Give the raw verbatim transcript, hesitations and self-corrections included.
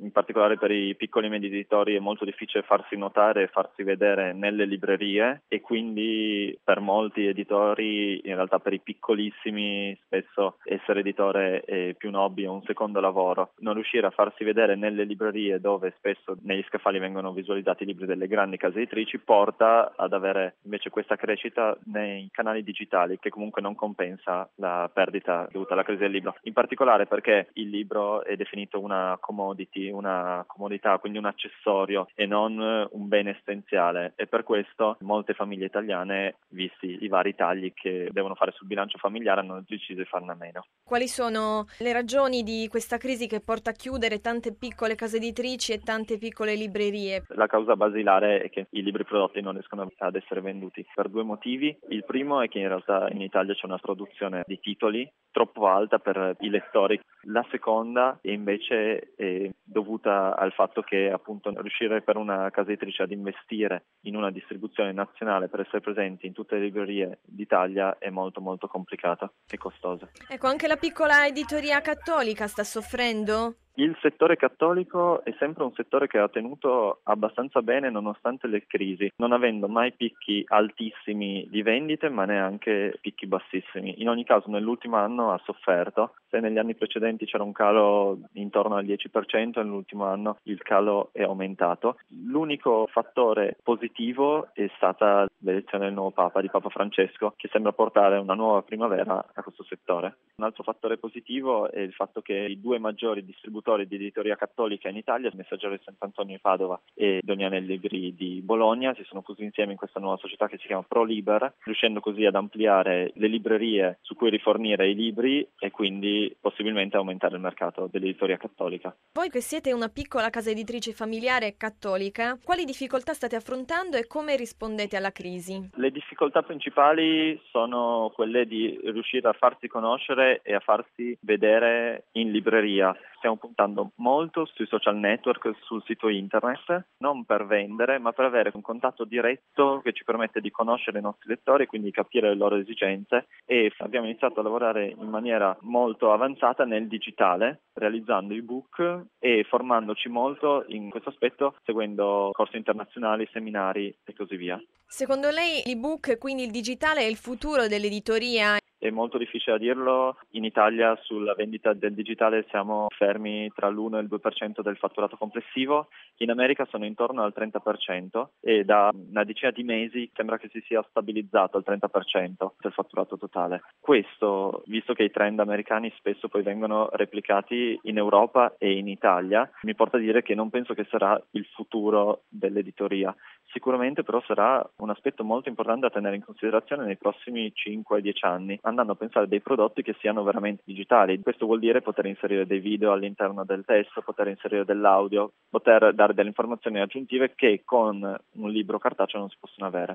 in particolare per i piccoli e medi editori è molto difficile farsi notare e farsi vedere nelle librerie, e quindi per molti editori, in realtà per i piccolissimi, spesso essere editore è più un hobby, è un secondo lavoro. Non riuscire a farsi vedere nelle librerie, dove spesso negli scaffali vengono visualizzati i libri delle grandi case editrici, porta ad avere invece questa crescita nei canali digitali, che comunque non compensa la perdita dovuta alla crisi del libro. In particolare perché il libro è definito una commodity, una comodità, quindi un accessorio e non un bene essenziale, e per questo molte famiglie italiane, visti i vari tagli che devono fare sul bilancio familiare, hanno deciso di farne a meno. Quali sono le ragioni di questa crisi che porta a chiudere tante piccole case editrici e tante piccole librerie? La causa basilare è che i libri prodotti non riescono ad essere venduti per due motivi. Il primo è che in realtà in Italia c'è una produzione di titoli troppo alta per i lettori. La seconda invece è dovuta al fatto che appunto riuscire per una casa editrice ad investire in una distribuzione nazionale per essere presenti in tutte le librerie d'Italia è molto molto complicata e costosa. Ecco, anche la piccola editoria cattolica sta soffrendo? Il settore cattolico è sempre un settore che ha tenuto abbastanza bene nonostante le crisi, non avendo mai picchi altissimi di vendite ma neanche picchi bassissimi. In ogni caso nell'ultimo anno ha sofferto. Se negli anni precedenti c'era un calo intorno al dieci per cento, nell'ultimo anno il calo è aumentato. L'unico fattore positivo è stata l'elezione del nuovo Papa, di Papa Francesco, che sembra portare una nuova primavera a questo settore. Un altro fattore positivo è il fatto che i due maggiori distributori di editoria cattolica in Italia, il Messaggero di Sant'Antonio di Padova e Doniane Libri di Bologna, si sono fusi insieme in questa nuova società che si chiama ProLiber, riuscendo così ad ampliare le librerie su cui rifornire i libri e quindi possibilmente aumentare il mercato dell'editoria cattolica. Voi che siete una piccola casa editrice familiare cattolica, quali difficoltà state affrontando e come rispondete alla crisi? Le difficoltà principali sono quelle di riuscire a farsi conoscere e a farsi vedere in libreria. Stiamo puntando molto sui social network, sul sito internet, non per vendere, ma per avere un contatto diretto che ci permette di conoscere i nostri lettori e quindi capire le loro esigenze, e abbiamo iniziato a lavorare in maniera molto avanzata nel digitale, realizzando ebook e formandoci molto in questo aspetto, seguendo corsi internazionali, seminari e così via. Secondo lei l'ebook, quindi il digitale, è il futuro dell'editoria? È molto difficile a dirlo. In Italia sulla vendita del digitale siamo fermi tra l'uno e il due per cento del fatturato complessivo. In America sono intorno al trenta per cento e da una decina di mesi sembra che si sia stabilizzato al trenta per cento del fatturato totale. Questo, visto che i trend americani spesso poi vengono replicati in Europa e in Italia, mi porta a dire che non penso che sarà il futuro dell'editoria. Sicuramente però sarà un aspetto molto importante da tenere in considerazione nei prossimi cinque dieci anni, andando a pensare dei prodotti che siano veramente digitali. Questo vuol dire poter inserire dei video all'interno del testo, poter inserire dell'audio, poter dare delle informazioni aggiuntive che con un libro cartaceo non si possono avere.